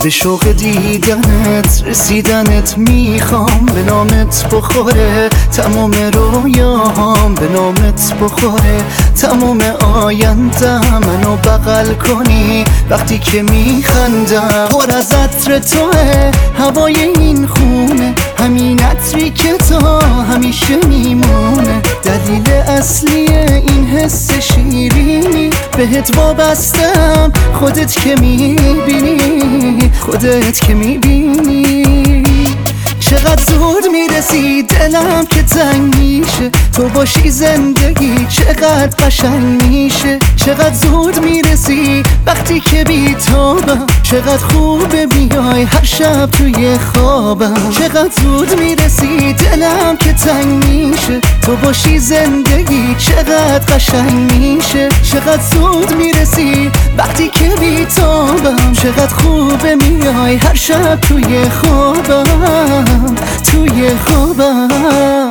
به شوق دیدنت رسیدنت میخوام، به نامت بخوره تمام رویاهام، به نامت بخوره تمام آیندم. منو بغل کنی وقتی که میخندم، پر از عطر توه هوای این خونه، همین عطری که تا همیشه میمونه. دلیل اصلی این حس شیرینی بهت وابستم، خودت که میبینی، خودت که میبینی. چقدر زود میرسی دلم که تنگ میشه، تو باشی زندگی چقدر قشنگ میشه. چقدر زود میرسی وقتی که بی‌تابم، چقدر خوبه بیای هر شب توی خوابم. چقدر زود میرسی دلم که تنگ میشه، تو باشی زندگی چقدر قشنگ میشه. چقدر زود میرسی وقتی که بی‌تابم، چقدر خوبه میای هر شب توی خوابم، توی خوابم.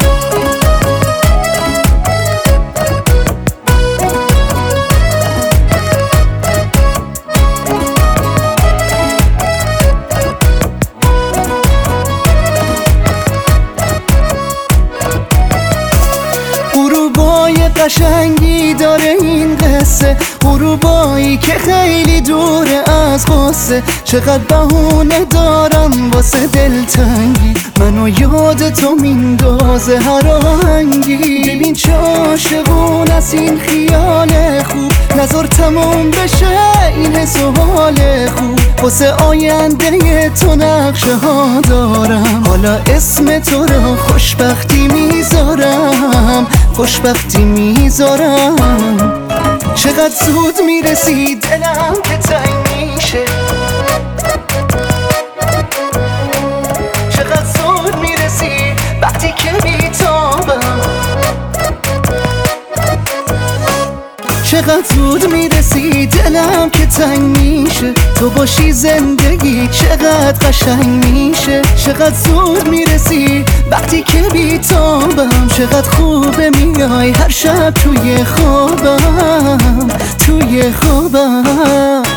قشنگی داره این قصه، غروبایی که خیلی دوره از قصه. چقدر بهونه دارم واسه دلتنگی، منو یاد تو میندازه هر آهنگی. ببین چه عاشقون از این خیال خوب، نظر تموم بشه این حس و حال خوب. واسه آینده تو نقشه ها دارم، حالا اسم تو رو خوشبختی میذارم، خوشبختی میذارم. چقدر زود میرسی دلم که تنگ میشه، چقدر زود میرسی وقتی که بی‌تابم. چقدر زود میرسی دلم که تنگ میشه، تو باشی زندگی چقدر قشنگ میشه. چقدر زود میرسی وقتی که بی‌تابم، چقدر خوبه میای هر شب توی خوابم، توی خوابم.